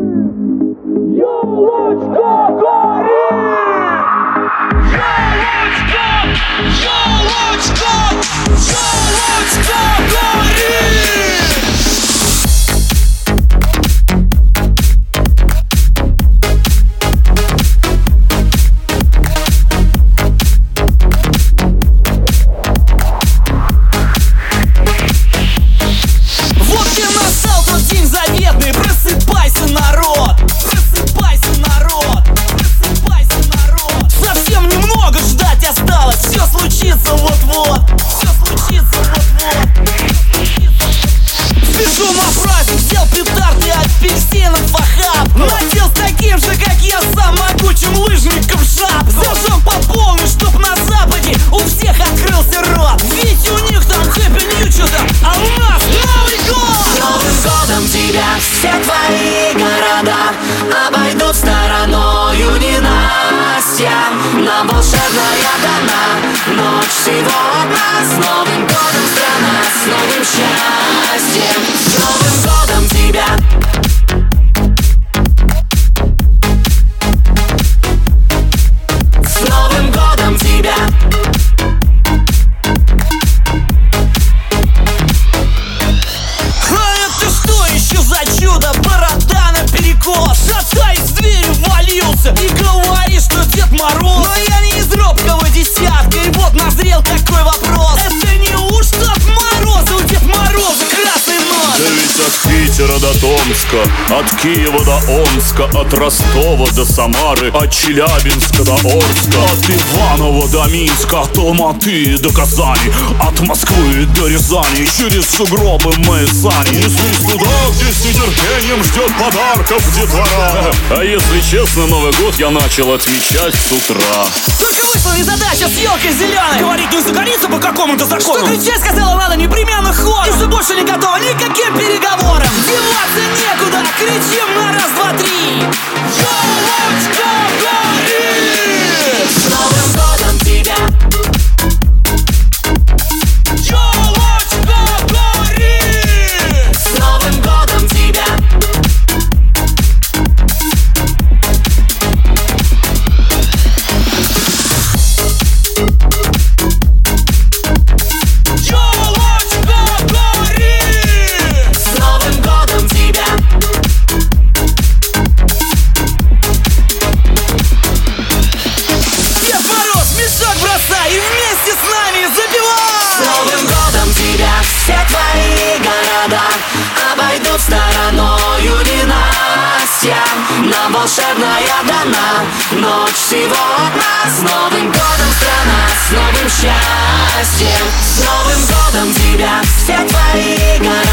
Все твои города обойдут стороною ненастья. Нам волшебная дана ночь всего одна. С Новым годом, страна, с новым счастьем. С Новым годом тебя. С Новым годом тебя. Борода наперекос, шатаясь в дверь ввалился и говорит, что Дед Мороз. Но я не из робкого десятка, и вот назрел такой вопрос: это неужто от Мороза у Дед Мороза красный нос? Да ведь от Питера до Томска, от Киева до Омска, от Ростова до Самары, от Челябинска до Орска, от Иванова до Минска, от Алматы до Казани, от Москвы до Рязани. Через сугробы мы сани неслись туда, где с нетерпением ждет подарков детвора. А если честно, Новый год я начал отмечать с утра. Только вышла незадача с елкой зеленой. Говорить не загорится по какому-то закону. Что кричать сказала, надо непременно хор. И что больше не готова никаким переговорам. Деваться некуда, кричим на раз, два, три. Ёлочка, гори! С Новым годом тебя! Ёлочка, гори! С Новым годом тебя! Все твои города обойдут стороною ненастья. Нам волшебная дана ночь всего одна. С Новым годом, страна, с новым счастьем. С Новым годом тебя. Все твои города